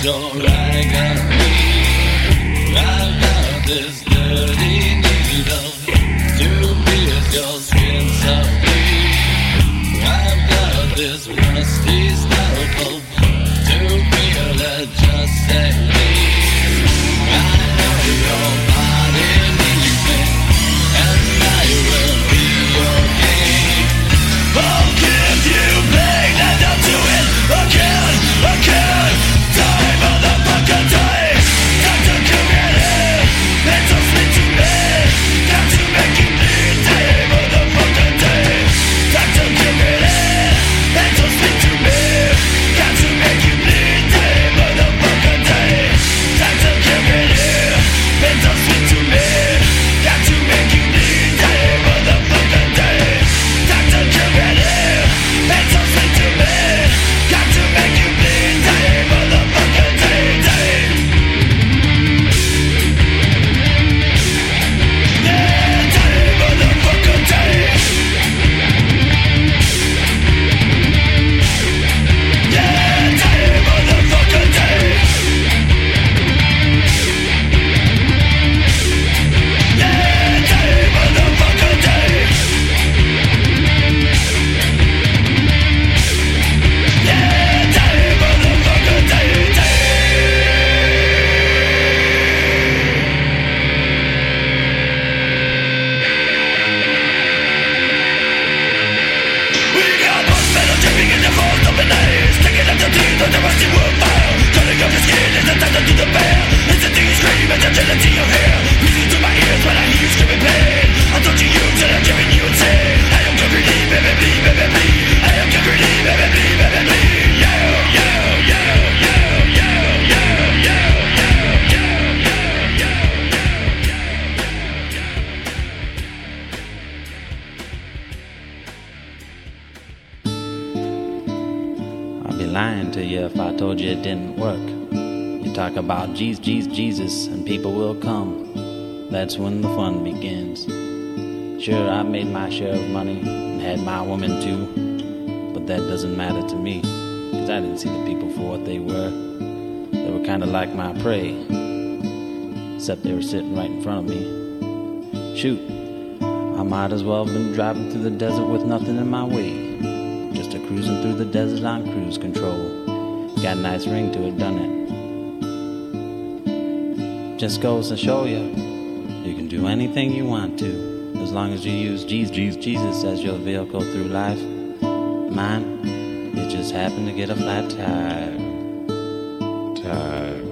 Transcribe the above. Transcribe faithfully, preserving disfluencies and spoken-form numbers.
your agony. I've got this dirty needle to pierce your skin softly. I've got this rusty scalpel to feel it just say please. I know your body needs me, and I will be your king. I'll give you pain and I'll do it again, again. Die, motherfucker, die. Time to kill it. It's so sweet to me. Got to make you bleed. Die, motherfucker, die. Time to kill it. It's so sweet to me. Got to make you bleed. Die, motherfucker, die. Time to kill it. It's so sweet to me. Got to make you bleed. Die, motherfucker, die. Time to kill it. It's so sweet to me. Got to make you bleed. Die, motherfucker, die, die. Yeah, die, motherfucker, die. Yeah, die, motherfucker, die. Yeah, die, motherfucker, die. Yeah, die, motherfucker, die, die. We got both metal dripping in the cold open eyes, taking up the teeth of the rusty wood fire. Cutting up your skin is the time to do the bear. It's the thing you scream at the agility of hair. Music to my ears when I hear you screaming pain. I told you you till I'm giving you insane. I am completely, baby, bleed, baby, bleed. I am completely, baby, bleed, baby, bleed. Yo, yo, yo, yo, yo, yo, yo, yo, yo, yo, yo, I'd be lying to you if I told you it didn't work. You talk about Jesus, Jesus, Jesus, and people will come. That's when the fun begins. Sure, I made my share of money and had my woman too, but that doesn't matter to me, cause I didn't see the people for what they were. They were kinda like my prey, except they were sitting right in front of me. Shoot, I might as well have been driving through the desert with nothing in my way, just a cruising through the desert on cruise control. Got a nice ring to it, doesn't it? Just goes to show you, you can do anything you want to, as long as you use Jesus, Jesus, Jesus as your vehicle through life. Mine, it just happened to get a flat tire. Tire.